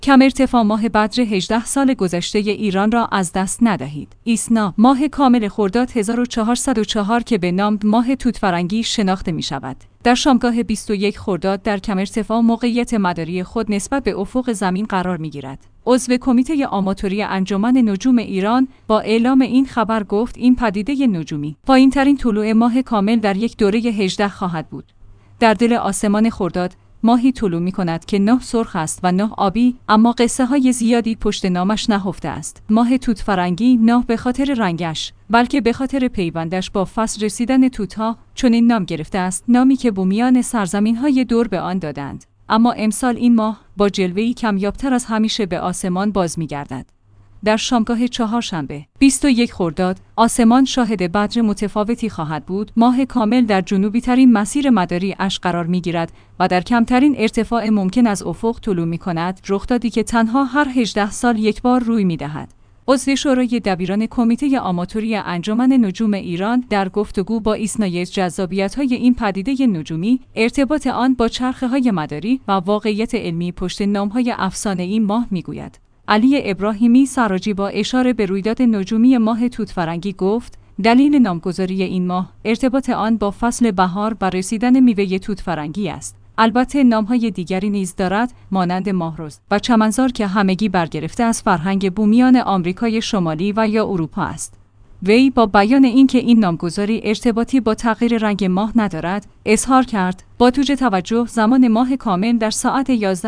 کم ارتفاع ماه بدر 18 سال گذشته ایران را از دست ندهید. ایسنا ماه کامل خرداد 1404 که به نام ماه توت فرنگی شناخته می شود. در شامگاه 21 خرداد در کم ارتفاع موقعیت مداری خود نسبت به افق زمین قرار می گیرد. عضو کمیته آماتوری انجمن نجوم ایران با اعلام این خبر گفت این پدیده نجومی پایین‌ترین طلوع ماه کامل در یک دوره 18 خواهد بود. در دل آسمان خرداد ماهی طلوع می کند که 9 سرخ است و 9 آبی، اما قصه های زیادی پشت نامش نهفته است. ماه توت فرنگی نه به خاطر رنگش بلکه به خاطر پیوندش با فصل رسیدن توت‌ها چنین نام گرفته است، نامی که بومیان سرزمین‌های دور به آن دادند. اما امسال این ماه با جلوه‌ای کمیاب‌تر از همیشه به آسمان باز می‌گردد. در شامگاه چهارشنبه 21 خرداد آسمان شاهد بدر متفاوتی خواهد بود. ماه کامل در جنوبی ترین مسیر مداری اش قرار می‌گیرد و در کمترین ارتفاع ممکن از افق طلوع می‌کند، رخدادی که تنها هر 18 سال یک بار روی می‌دهد. عضو شورای دبیران کمیته آماتوری انجمن نجوم ایران در گفتگو با ایسنای جذابیت‌های این پدیده نجومی، ارتباط آن با چرخه‌های مداری و واقعیت علمی پشت نام‌های افسانه‌ای ماه می‌گوید. علی ابراهیمی سراجی با اشاره به رویداد نجومی ماه توت فرنگی گفت دلیل نامگذاری این ماه ارتباط آن با فصل بهار و رسیدن میوه توت فرنگی است. البته نام‌های دیگری نیز دارد، مانند ماهروز و چمنزار که همگی برگرفته از فرهنگ بومیان آمریکای شمالی و یا اروپا است. وی با بیان اینکه این نامگذاری ارتباطی با تغییر رنگ ماه ندارد، اظهار کرد با توجه زمان ماه کامل در ساعت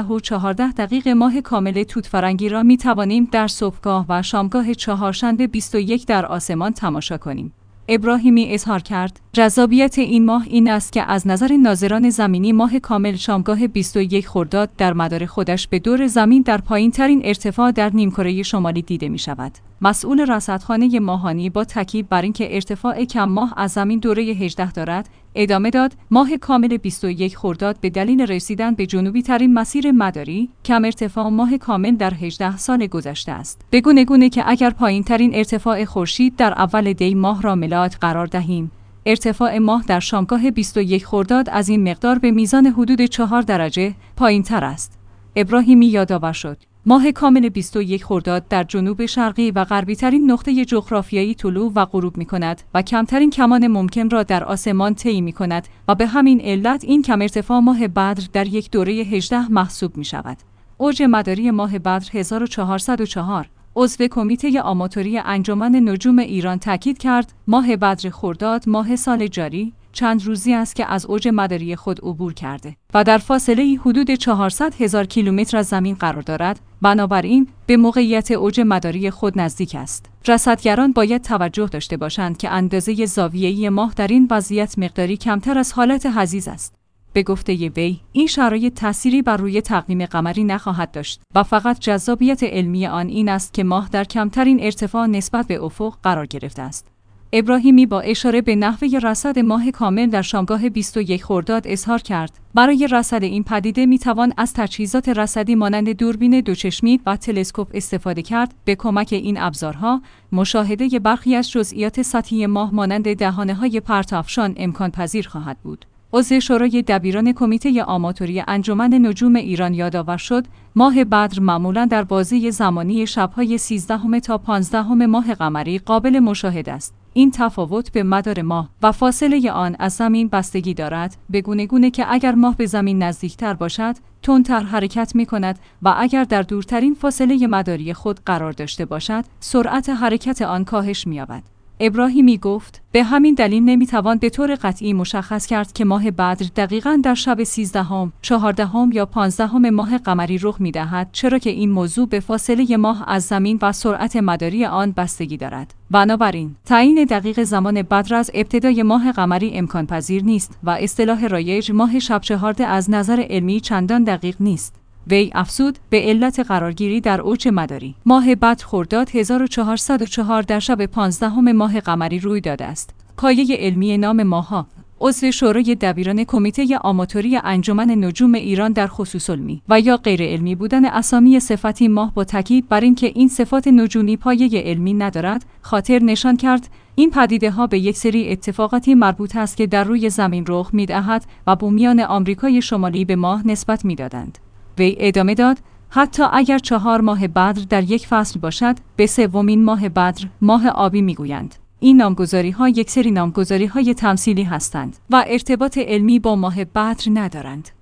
11:14 ماه کامل توت فرنگی را می توانیم در صبحگاه و شامگاه چهارشنبه 21 در آسمان تماشا کنیم. ابراهیمی اظهار کرد جذابیت این ماه این است که از نظر ناظران زمینی ماه کامل شامگاه 21 خرداد در مدار خودش به دور زمین در پایین‌ترین ارتفاع در نیمکره شمالی دیده می شود. مسئول رصدخانه ماهانی با تاکید بر اینکه ارتفاع کم ماه از زمین دوره 18 دارد، ادامه داد ماه کامل 21 خرداد به دلیل رسیدن به جنوبی ترین مسیر مداری کم ارتفاع ماه کامل در 18 سال گذشته است. به گونه که اگر پایین‌ترین ارتفاع خورشید در اول دی ماه را ملاحظه قرار دهیم، ارتفاع ماه در شامگاه 21 خرداد از این مقدار به میزان حدود 4 درجه پایین‌تر است. ابراهیمی یادآور شد ماه کامل 21 خرداد در جنوب شرقی و غربی ترین نقطه جغرافیایی طلوع و غروب می کند و کمترین کمان ممکن را در آسمان طی می کند و به همین علت این کم ارتفاع ماه بدر در یک دوره 18 محسوب می شود. اوج مداری ماه بدر 1404. عضو کمیته آماتوری انجمن نجوم ایران تاکید کرد ماه بدر خرداد ماه سال جاری چند روزی است که از اوج مداری خود عبور کرده و در فاصله حدود 400,000 کیلومتر از زمین قرار دارد، بنابراین به موقعیت اوج مداری خود نزدیک است. رصدگران باید توجه داشته باشند که اندازه زاویه‌ای ماه در این وضعیت مقداری کمتر از حالت حضیض است. به گفته وی، این شرایط تأثیری بر روی تقویم قمری نخواهد داشت و فقط جذابیت علمی آن این است که ماه در کمترین ارتفاع نسبت به افق قرار گرفته است. ابراهیمی با اشاره به نحوه رصد ماه کامل در شامگاه 21 خرداد اظهار کرد برای رصد این پدیده میتوان از تجهیزات رصدی مانند دوربین دوچشمی و تلسکوپ استفاده کرد. به کمک این ابزارها مشاهده برخی از جزئیات سطحی ماه مانند دهانه‌های پرتوافشان امکان پذیر خواهد بود. عضو شورای دبیران کمیته آماتوری انجمن نجوم ایران یادآور شد ماه بدر معمولاً در بازه زمانی شب‌های 13 تا 15 ماه قمری قابل مشاهده است. این تفاوت به مدار ماه و فاصله آن از زمین بستگی دارد، به گونه که اگر ماه به زمین نزدیکتر باشد، تندتر حرکت می کند و اگر در دورترین فاصله مداری خود قرار داشته باشد، سرعت حرکت آن کاهش می یابد. ابراهیمی گفت به همین دلیل نمیتوان به طور قطعی مشخص کرد که ماه بدر دقیقاً در شب 13، 14 یا 15 ماه قمری رخ می‌دهد، چرا که این موضوع به فاصله ماه از زمین و سرعت مداری آن بستگی دارد. بنابراین تعیین دقیق زمان بدر از ابتدای ماه قمری امکان پذیر نیست و اصطلاح رایج ماه شب چهارده از نظر علمی چندان دقیق نیست. وی افزود به علت قرارگیری در اوج مداری ماه بدر خرداد 1404 در شب 15 ماه قمری روی داده است. کایه علمی نام ماه‌ها. عضو شورای دبیران کمیته آماتوری انجمن نجوم ایران در خصوص علمی و یا غیر علمی بودن اسامی صفتی ماه با تاکید بر اینکه این صفات نجومی پایه علمی ندارد، خاطر نشان کرد این پدیده‌ها به یک سری اتفاقاتی مربوط است که در روی زمین رخ می‌دهد و بومیان آمریکای شمالی به ماه نسبت می‌دادند. وی ادامه داد حتی اگر 4 ماه بدر در یک فصل باشد، به سومین ماه بدر ماه آبی میگویند. این نامگذاری‌ها یک سری نامگذاری‌های تمثیلی هستند و ارتباط علمی با ماه بدر ندارند.